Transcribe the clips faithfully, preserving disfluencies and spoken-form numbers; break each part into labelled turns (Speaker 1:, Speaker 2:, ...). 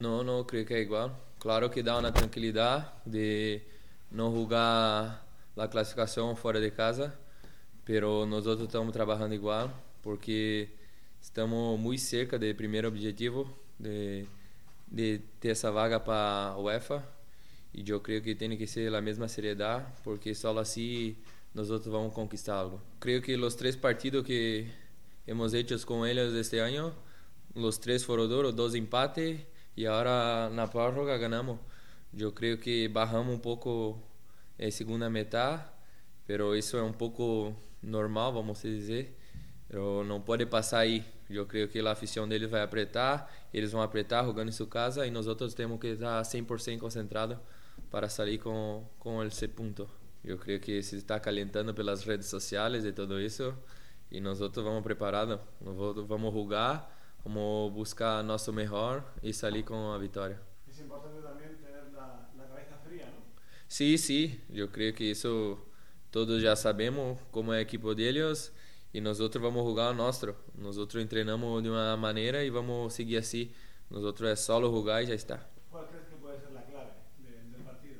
Speaker 1: No, no creo que es igual. Claro que da una tranquilidad de no jugar la clasificación fuera de casa, pero nosotros estamos trabajando igual porque estamos muy cerca del primer objetivo de, de ter essa vaga para a UEFA e eu creio que tem que ser a mesma seriedade porque só assim nós vamos conquistar algo. Creio que os três partidos que hemos hecho com eles este ano, os três foram duros, dois empates e agora na prórroga ganhamos. Eu creio que barramos um pouco em segunda metade, pero isso é um pouco normal, vamos dizer. Pero não pode passar aí. Eu creio que a afição deles vai apertar, eles vão apertar jogando em sua casa e nós outros temos que estar cem por cento concentrados para sair com com esse ponto. Eu creio que se está calentando pelas redes sociais e tudo isso e nós outros vamos preparados, vamos jogar, vamos buscar nosso melhor e sair com a vitória.
Speaker 2: Es importante también tener la, la cabeza fría, ¿no?
Speaker 1: Sim, sim, eu creio que isso todos já sabemos como é a equipe deles e nós outros vamos jogar o nosso. Nós outros treinamos de uma maneira e vamos seguir assim. Nós outros é só jogar e já está.
Speaker 2: ¿Cuál crees que puede ser la clave de, del partido?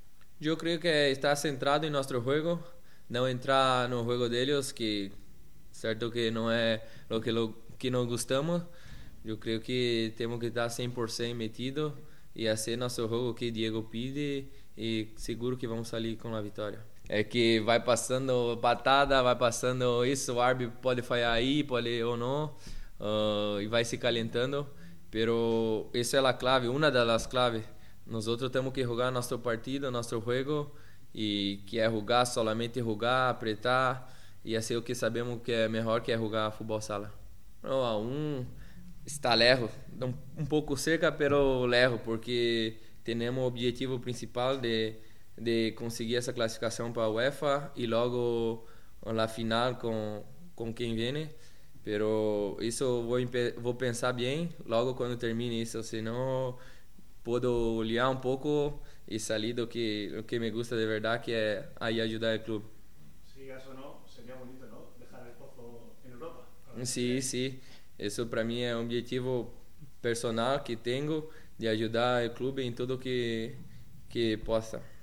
Speaker 1: Eu creio que é estar centrado em nosso jogo, não entrar no jogo deles, que certo que não é o que, lo, que nós gostamos. Eu creio que temos que estar cem por cento metido e fazer nosso jogo que Diego pede e seguro que vamos sair com a vitória. É que vai passando patada, vai passando isso, o árbitro pode falhar aí, pode ou não, uh, e vai se calentando, pero essa é a clave, uma das claves. Nós outros temos que jogar nosso partido, nosso jogo, e que é jogar, somente jogar, apertar, e assim o que sabemos que é melhor, que é jogar futebol sala. Não, a um está lejos, um, um pouco cerca, pero lejos, porque temos o objetivo principal de de conseguir essa classificação para a UEFA e logo a final com com quem vem, pero isso vou vou pensar bem logo quando termine isso, senão posso olhar um pouco e sair do que o que me gusta de verdade, que é aí ajudar o clube.
Speaker 2: Sigas o no, sería bonito, ¿no? Dejar el pozo en Europa.
Speaker 1: Sim, sim. Isso para mim é um objetivo personal que tenho de ajudar o clube em tudo que que possa.